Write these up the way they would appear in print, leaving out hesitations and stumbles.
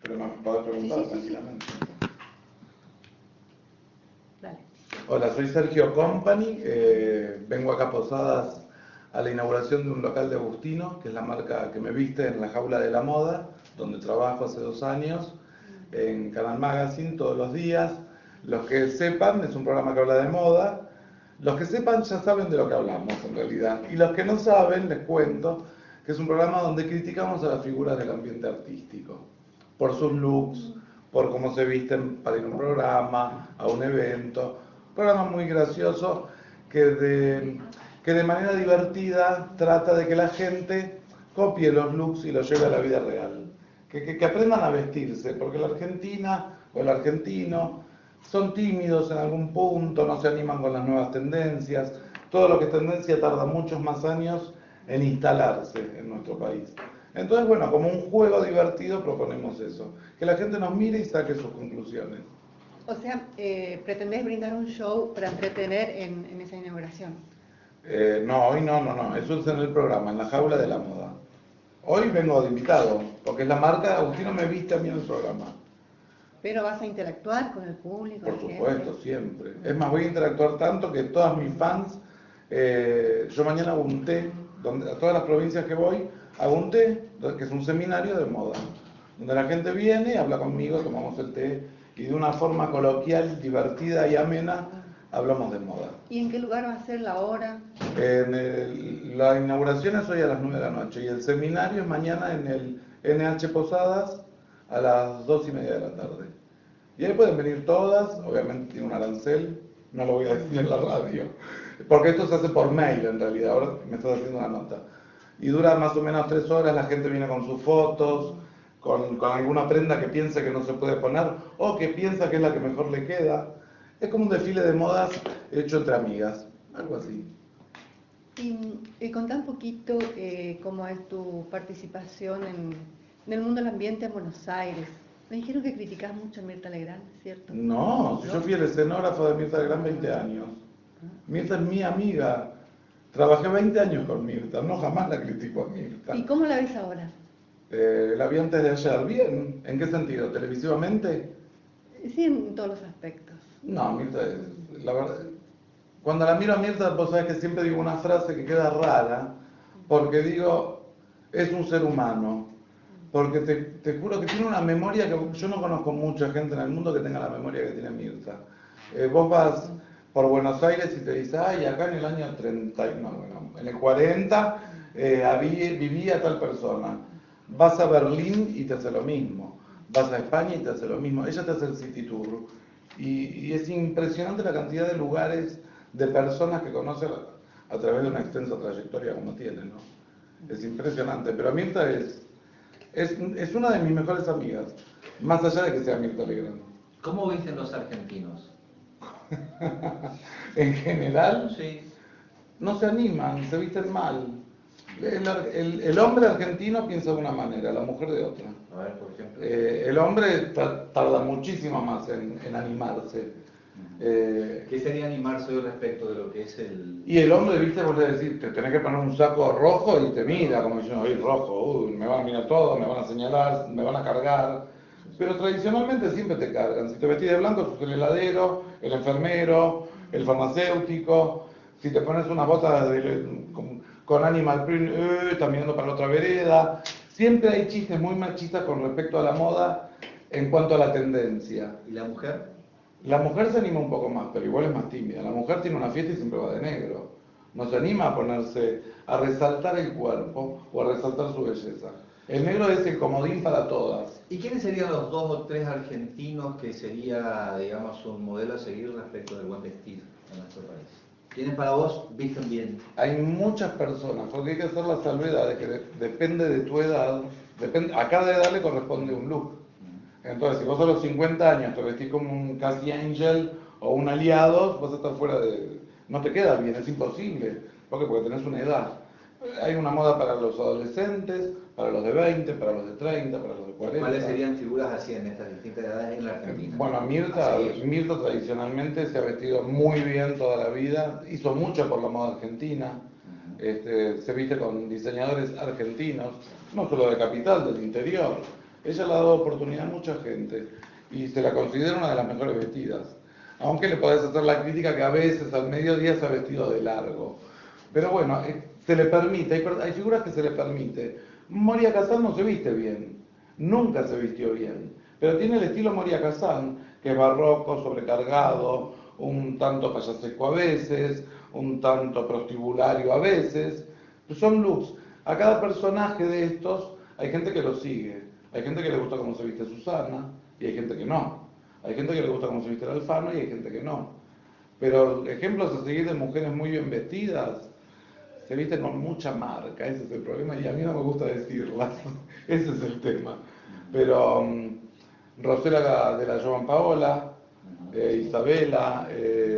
pero me podés preguntar Sí. tranquilamente. Dale. Hola, soy Sergio Company, vengo acá a Posadas a la inauguración de un local de Agustino, que es la marca que me viste en la Jaula de la Moda, donde trabajo hace 2 años, en Canal Magazine todos los días. Los que sepan, es un programa que habla de moda. Los que sepan ya saben de lo que hablamos en realidad. Y los que no saben, les cuento que es un programa donde criticamos a las figuras del ambiente artístico, por sus looks, por cómo se visten para ir a un programa, a un evento. Un programa muy gracioso que de manera divertida trata de que la gente copie los looks y los lleve a la vida real. Que aprendan a vestirse, porque la Argentina o el argentino son tímidos en algún punto, no se animan con las nuevas tendencias. Todo lo que es tendencia tarda muchos más años en instalarse en nuestro país. Entonces, bueno, como un juego divertido proponemos eso, que la gente nos mire y saque sus conclusiones. O sea, pretendés brindar un show para entretener en esa inauguración. No, hoy no, eso es en el programa, en la Jaula de la Moda. Hoy vengo de invitado, porque es la marca, Agustino me viste a mí en el programa. Pero vas a interactuar con el público, Por la gente. supuesto, siempre. Es más, voy a interactuar tanto que todas mis fans, yo mañana hago un té, a todas las provincias que voy, hago un té, que es un seminario de moda, donde la gente viene, habla conmigo, tomamos el té, y de una forma coloquial, divertida y amena, hablamos de moda. ¿Y en qué lugar va a ser la hora? La inauguración es hoy a las 9 de la noche, y el seminario es mañana en el NH Posadas a las 2:30 de la tarde. Y ahí pueden venir todas, obviamente tiene un arancel, no lo voy a decir en la radio, porque esto se hace por mail en realidad, ahora me estás haciendo una nota. Y dura más o menos 3 horas, la gente viene con sus fotos, con alguna prenda que piensa que no se puede poner, o que piensa que es la que mejor le queda. Es como un desfile de modas hecho entre amigas, algo así. Y contá un poquito cómo es tu participación en el mundo del ambiente en Buenos Aires. Me dijeron que criticás mucho a Mirta Legrand, ¿cierto? No, si yo fui el escenógrafo de Mirta Legrand 20 años. Mirta es mi amiga. Trabajé 20 años con Mirta, no jamás la critico a Mirta. ¿Y cómo la ves ahora? La vi antes de ayer, bien. ¿En qué sentido? ¿Televisivamente? Sí, en todos los aspectos. No, Mirta es, la verdad, cuando la miro a Mirta, vos sabés que siempre digo una frase que queda rara, porque digo, es un ser humano. Porque te juro que tiene una memoria que yo no conozco mucha gente en el mundo que tenga la memoria que tiene Mirta. Vos vas por Buenos Aires y te dices, ay, acá en el año 30, no, bueno, en el 40 vivía tal persona. Vas a Berlín y te hace lo mismo. Vas a España y te hace lo mismo. Ella te hace el City Tour. Y es impresionante la cantidad de lugares, de personas que conoce a través de una extensa trayectoria como tiene, ¿no? Es impresionante. Pero Mirta es una de mis mejores amigas, más allá de que sea Mirta Legrand. ¿Cómo visten los argentinos? En general, Sí. no se animan, se visten mal. El hombre argentino piensa de una manera, la mujer de otra. A ver, por ejemplo. El hombre tarda muchísimo más en animarse. ¿Qué sería animarse hoy respecto de lo que es el...? Y el hombre, viste, vos le decís, te tenés que poner un saco rojo y te mira, como diciendo, oye, rojo, me van a mirar todo, me van a señalar, me van a cargar. Pero tradicionalmente siempre te cargan. Si te vestís de blanco, sos el heladero, el enfermero, el farmacéutico. Si te pones unas botas con animal print, estás mirando para la otra vereda. Siempre hay chistes muy machistas con respecto a la moda en cuanto a la tendencia. ¿Y la mujer? La mujer se anima un poco más, pero igual es más tímida. La mujer tiene una fiesta y siempre va de negro. No se anima a ponerse, a resaltar el cuerpo o a resaltar su belleza. El negro es el comodín para todas. ¿Y quiénes serían los 2 o 3 argentinos que sería, digamos, un modelo a seguir respecto del buen vestir en nuestro país? ¿Quiénes para vos visten bien? Hay muchas personas, porque hay que hacer la salvedad de que depende de tu edad, a cada edad le corresponde un look. Entonces, si vos a los 50 años te vestís como un Casi Angel o un Aliados, vas a estar fuera de... No te queda bien, es imposible. ¿Por qué? Porque tenés una edad. Hay una moda para los adolescentes, para los de 20, para los de 30, para los de 40. ¿Cuáles serían figuras así en estas distintas edades en la Argentina? Bueno, Mirta tradicionalmente se ha vestido muy bien toda la vida, hizo mucho por la moda argentina, se viste con diseñadores argentinos, no solo de capital, del interior. Ella le ha dado oportunidad a mucha gente y se la considera una de las mejores vestidas. Aunque le podés hacer la crítica que a veces al mediodía se ha vestido de largo. Pero bueno, se le permite, hay figuras que se le permite. Moria Kazan no se viste bien, nunca se vistió bien, pero tiene el estilo Moria Kazan, que es barroco, sobrecargado, un tanto payasesco a veces, un tanto prostibulario a veces. Son looks. A cada personaje de estos hay gente que lo sigue. Hay gente que le gusta cómo se viste Susana y hay gente que no. Hay gente que le gusta cómo se viste el Alfano y hay gente que no. Pero ejemplos a seguir de mujeres muy bien vestidas, se visten con mucha marca, ese es el problema y a mí no me gusta decirlas, ese es el tema. Pero Rosela de la Jovan Paola, Isabela,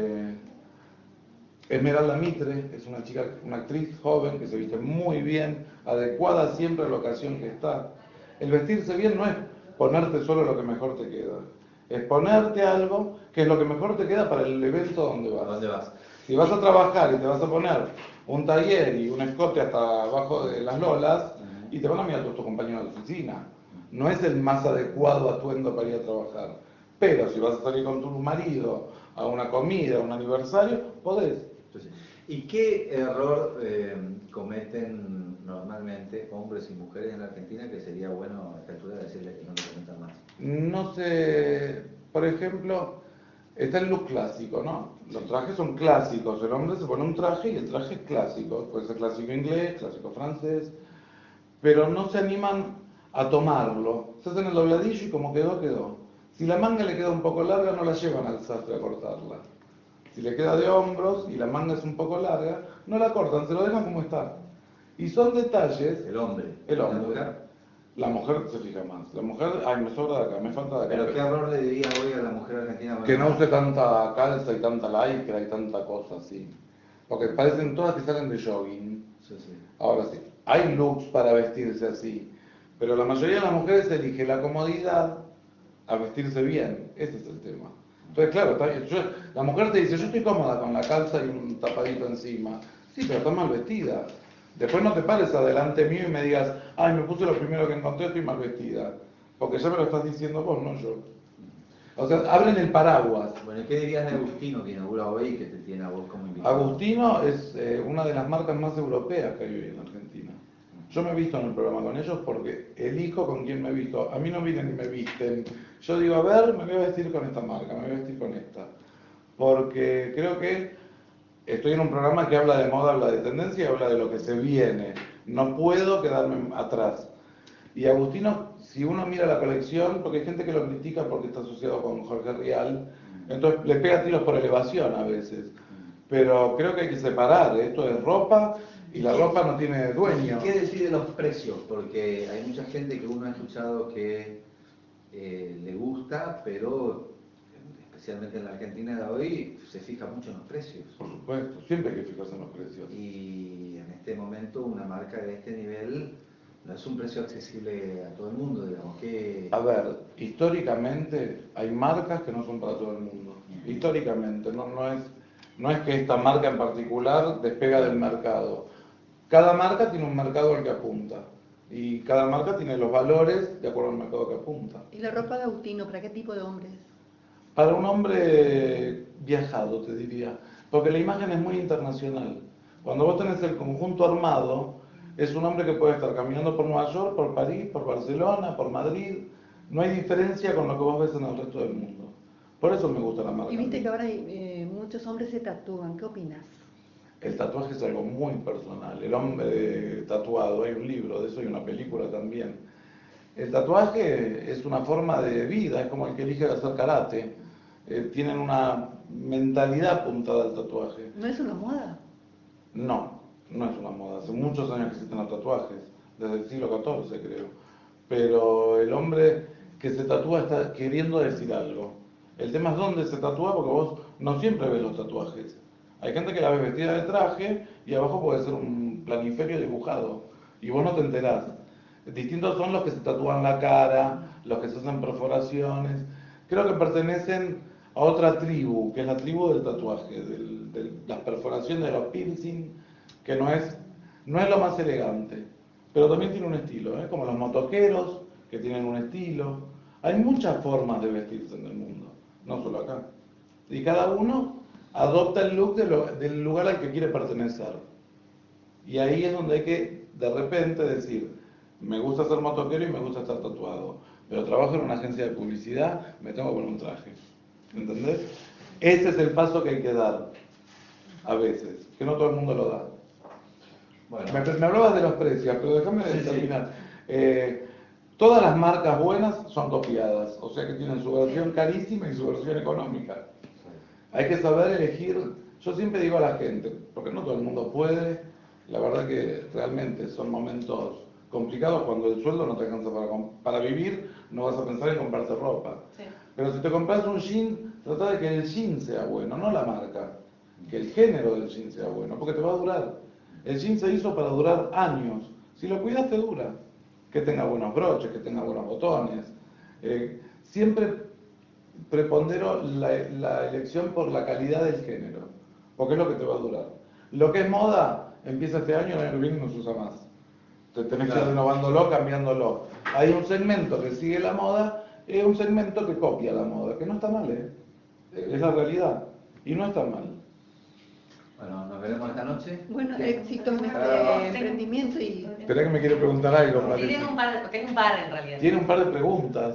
Esmeralda Mitre, es una chica, una actriz joven que se viste muy bien, adecuada siempre a la ocasión que está. El vestirse bien no es ponerte solo lo que mejor te queda, es ponerte algo que es lo que mejor te queda para el evento donde vas. ¿Dónde vas? Si vas a trabajar y te vas a poner un taller y un escote hasta abajo de las lolas, y te van a mirar todos tus compañeros de oficina. No es el más adecuado atuendo para ir a trabajar. Pero si vas a salir con tu marido a una comida, a un aniversario, podés. ¿Y qué error cometen normalmente hombres y mujeres en la Argentina que sería bueno a esta altura decirles que no lo cometan más? No sé, por ejemplo, está el look clásico, ¿no? Los trajes son clásicos, el hombre se pone un traje y el traje es clásico, puede ser clásico inglés, clásico francés, pero no se animan a tomarlo. Se hacen el dobladillo y como quedó, quedó. Si la manga le queda un poco larga, no la llevan al sastre a cortarla. Si le queda de hombros y la manga es un poco larga, no la cortan, se lo dejan como está. Y son detalles... El hombre. El hombre. ¿La mujer? La mujer se fija más. La mujer, ay, me sobra de acá, me falta de acá. ¿Pero qué error le diría hoy a la mujer argentina? Que no use tanta calza y tanta lycra y tanta cosa así. Porque parecen todas que salen de jogging. Sí, sí. Ahora sí, hay looks para vestirse así. Pero la mayoría de las mujeres elige la comodidad a vestirse bien. Ese es el tema. Entonces, claro, la mujer te dice, yo estoy cómoda con la calza y un tapadito encima. Sí, pero está mal vestida. Después no te pares adelante mío y me digas, ay, me puse lo primero que encontré, estoy mal vestida. Porque ya me lo estás diciendo vos, no yo. O sea, abren el paraguas. Bueno, ¿y qué dirías de Agustino que inaugura hoy y que te tiene a vos como invitado? Agustino es una de las marcas más europeas que hay hoy en Argentina. Yo me he visto en el programa con ellos porque elijo con quién me he visto. A mí no vienen y me visten. Yo digo, a ver, me voy a vestir con esta marca, me voy a vestir con esta. Porque creo que estoy en un programa que habla de moda, habla de tendencia y habla de lo que se viene. No puedo quedarme atrás. Y Agustino, si uno mira la colección, porque hay gente que lo critica porque está asociado con Jorge Rial, entonces le pega tiros por elevación a veces. Pero creo que hay que separar, esto es ropa y la ropa no tiene dueño. ¿Y qué decir de los precios? Porque hay mucha gente que uno ha escuchado que le gusta, pero especialmente en la Argentina de hoy se fija mucho en los precios. Por supuesto, siempre hay que fijarse en los precios. Y en este momento una marca de este nivel no es un precio accesible a todo el mundo, digamos. A ver, históricamente hay marcas que no son para todo el mundo. Históricamente, no es que esta marca en particular despega del mercado. Cada marca tiene un mercado al que apunta. Y cada marca tiene los valores de acuerdo al mercado que apunta. ¿Y la ropa de Agustino, para qué tipo de hombres? Para un hombre viajado, te diría. Porque la imagen es muy internacional. Cuando vos tenés el conjunto armado, es un hombre que puede estar caminando por Nueva York, por París, por Barcelona, por Madrid. No hay diferencia con lo que vos ves en el resto del mundo. Por eso me gusta la marca. Y viste que ahora muchos hombres se tatúan. ¿Qué opinas? El tatuaje es algo muy personal. El hombre tatuado, hay un libro de eso y una película también. El tatuaje es una forma de vida, es como el que elige hacer karate. Tienen una mentalidad apuntada al tatuaje. ¿No es una moda? No, no es una moda. Hace muchos años que existen los tatuajes, desde el siglo XIV creo. Pero el hombre que se tatúa está queriendo decir algo. El tema es dónde se tatúa, porque vos no siempre ves los tatuajes. Hay gente que la ve vestida de traje y abajo puede ser un planiferio dibujado y vos no te enterás. Distintos son los que se tatúan la cara, los que se hacen perforaciones. Creo que pertenecen a otra tribu, que es la tribu del tatuaje, de las perforaciones, de los piercing, que no es lo más elegante, pero también tiene un estilo, como los motoqueros que tienen un estilo. Hay muchas formas de vestirse en el mundo, no solo acá. Y cada uno adopta el look del lugar al que quiere pertenecer. Y ahí es donde hay que, de repente, decir, me gusta ser motoquero y me gusta estar tatuado, pero trabajo en una agencia de publicidad, me tengo que poner un traje. ¿Entendés? Ese es el paso que hay que dar, a veces, que no todo el mundo lo da. Bueno. Me hablabas de los precios, pero déjame terminar. Todas las marcas buenas son copiadas, o sea que tienen su versión carísima y su versión económica. Hay que saber elegir. Yo siempre digo a la gente, porque no todo el mundo puede, la verdad que realmente son momentos complicados cuando el sueldo no te alcanza para vivir, no vas a pensar en comprarte ropa. Sí. Pero si te compras un jean, trata de que el jean sea bueno, no la marca, que el género del jean sea bueno, porque te va a durar. El jean se hizo para durar años, si lo cuidas te dura, que tenga buenos broches, que tenga buenos botones. Siempre prepondero la elección por la calidad del género, porque es lo que te va a durar. Lo que es moda, empieza este año, el año que viene no se usa más. Te tenés que ir renovándolo, cambiándolo. Hay un segmento que sigue la moda, es un segmento que copia la moda, que no está mal, es la realidad, y no está mal. Bueno, nos veremos esta noche. Bueno, éxito en este emprendimiento y... Esperá que me quiere preguntar algo. Tiene un par en realidad. Tiene un par de preguntas.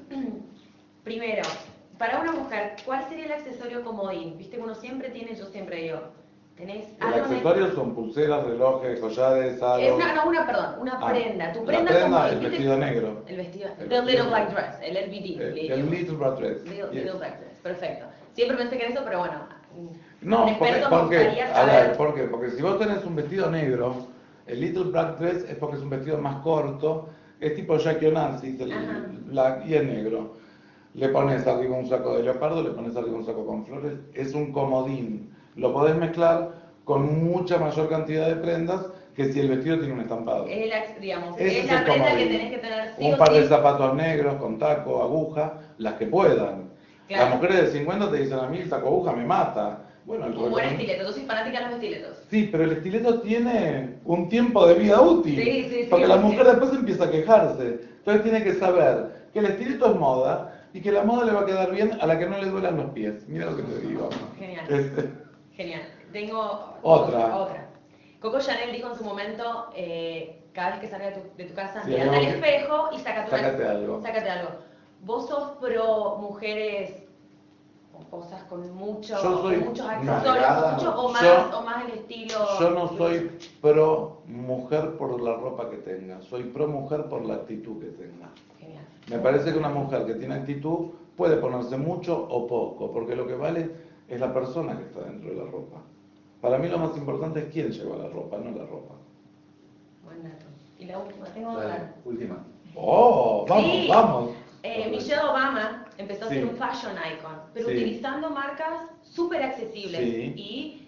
Primero, para una mujer, ¿cuál sería el accesorio comodín? Viste que uno siempre tiene, yo siempre digo, tenés Los algo accesorios son pulseras, relojes, collares, aros. una prenda. Tu prenda, la prenda, comodín, el ¿viste? vestido negro. El vestido, El the little vestido black negro. dress, el LBD. El Little Black Dress. Little Yes. black dress, perfecto. Siempre pensé que era eso, pero bueno. No, un experto me porque, gustaría a saber. ver, ¿por qué? Porque si vos tenés un vestido negro, el Little Black Dress es porque es un vestido más corto, es tipo Jackie Onassis, el Ajá. black y es negro. Le pones arriba un saco de leopardo, le pones arriba un saco con flores, es un comodín. Lo podés mezclar con mucha mayor cantidad de prendas que si el vestido tiene un estampado. Digamos, Ese es es la el prenda que comodín. tenés que tener sí Un o par de sí. zapatos negros con taco, aguja, las que puedan. Claro. Las mujeres de 50 te dicen a mí el taco aguja me mata. Bueno, el Un buen recom- estileto, yo soy fanática de los estiletos. Sí, pero el estileto tiene un tiempo de vida útil. Sí, sí, sí, porque la sí. mujer después empieza a quejarse. Entonces tiene que saber que el estileto es moda y que la moda le va a quedar bien a la que no le duelan los pies. Mira lo que te digo. Genial. Este, Genial. Tengo Otra. Coco Chanel dijo en su momento, cada vez que salgas de tu casa, Sí, mirate algo al que- espejo y sácate algo. Sácate algo. ¿Vos sos pro mujeres con cosas con muchos accesorios, nada, mucho, o más el estilo? Yo no soy pro mujer por la ropa que tenga, soy pro mujer por la actitud que tenga. Genial. Me parece que una mujer que tiene actitud puede ponerse mucho o poco, porque lo que vale es la persona que está dentro de la ropa. Para mí lo más importante es quién lleva la ropa, no la ropa. Buen dato. Y la última, tengo Dale, otra. última. ¡Oh! ¡Vamos, Sí. vamos! Michelle Obama empezó a ser Sí. un fashion icon, pero Sí. utilizando marcas súper accesibles Sí. y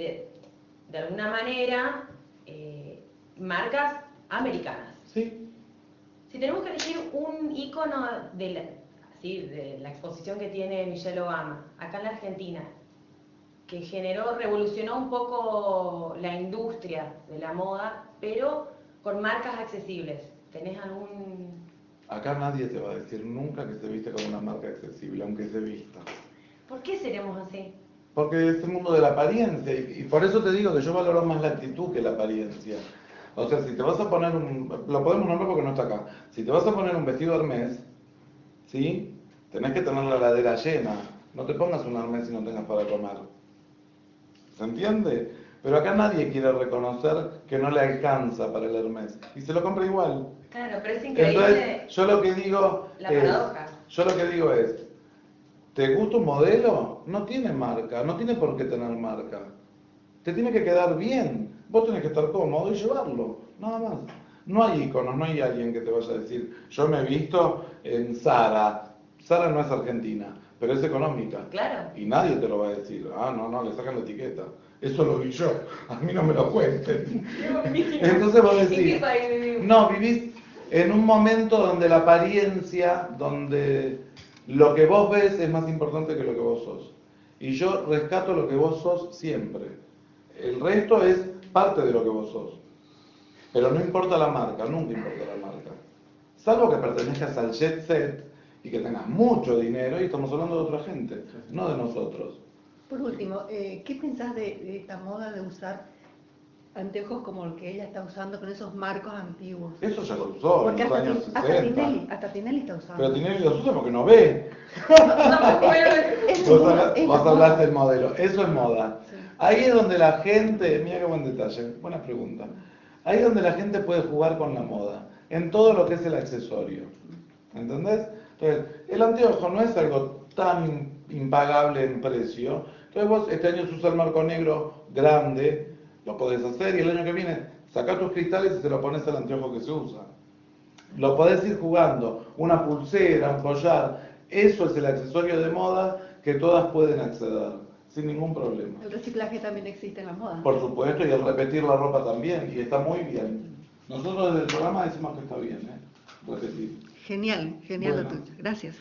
de alguna manera marcas americanas. Sí. Si tenemos que elegir un icono de la exposición que tiene Michelle Obama acá en la Argentina, que revolucionó un poco la industria de la moda, pero con marcas accesibles, ¿tenés algún...? Acá nadie te va a decir nunca que se viste con una marca accesible, aunque se vista. ¿Por qué seremos así? Porque es el mundo de la apariencia y por eso te digo que yo valoro más la actitud que la apariencia. O sea, si te vas a poner lo podemos nombrar porque no está acá. Si te vas a poner un vestido Hermès, ¿sí? Tenés que tener la heladera llena. No te pongas un Hermès si no tengas para comer. ¿Se entiende? Pero acá nadie quiere reconocer que no le alcanza para el Hermès y se lo compra igual. Claro, pero es increíble. Entonces, yo lo que digo La paradoja. es, ¿te gusta un modelo? No tiene marca, no tiene por qué tener marca. Te tiene que quedar bien. Vos tenés que estar cómodo y llevarlo, nada más. No hay iconos, no hay alguien que te vaya a decir, yo me he visto en Zara. Zara no es argentina, pero es económica. Claro. Y nadie te lo va a decir. Ah, no, le sacan la etiqueta. Eso lo vi yo, a mí no me lo cuenten. Entonces vos ¿En qué decís, país vivimos? no, vivís en un momento donde la apariencia, donde lo que vos ves es más importante que lo que vos sos. Y yo rescato lo que vos sos siempre. El resto es parte de lo que vos sos. Pero no importa la marca, nunca importa la marca. salvo que pertenezcas al jet set y que tengas mucho dinero, y estamos hablando de otra gente, no de nosotros. Por último, ¿qué pensás de esta moda de usar anteojos como el que ella está usando con esos marcos antiguos? Eso ya lo usó en Porque los años 60. hasta Tinelli está usando. Pero Tinelli los usa porque no ve. Es Vos, moda, es la vos moda. hablaste del modelo, eso es moda. Sí. Ahí es donde la gente, mira qué buen detalle, buena pregunta. Ahí es donde la gente puede jugar con la moda, en todo lo que es el accesorio. ¿Entendés? Entonces, el anteojo no es algo tan impagable en precio. Entonces vos este año usas el marco negro grande, lo podés hacer, y el año que viene sacás tus cristales y se lo pones al anteojo que se usa. Lo podés ir jugando, una pulsera, un collar, eso es el accesorio de moda que todas pueden acceder, sin ningún problema. El reciclaje también existe en la moda. Por supuesto, y el repetir la ropa también, y está muy bien. Nosotros desde el programa decimos que está bien, repetir. Genial, genial lo Bueno. tuyo. Gracias.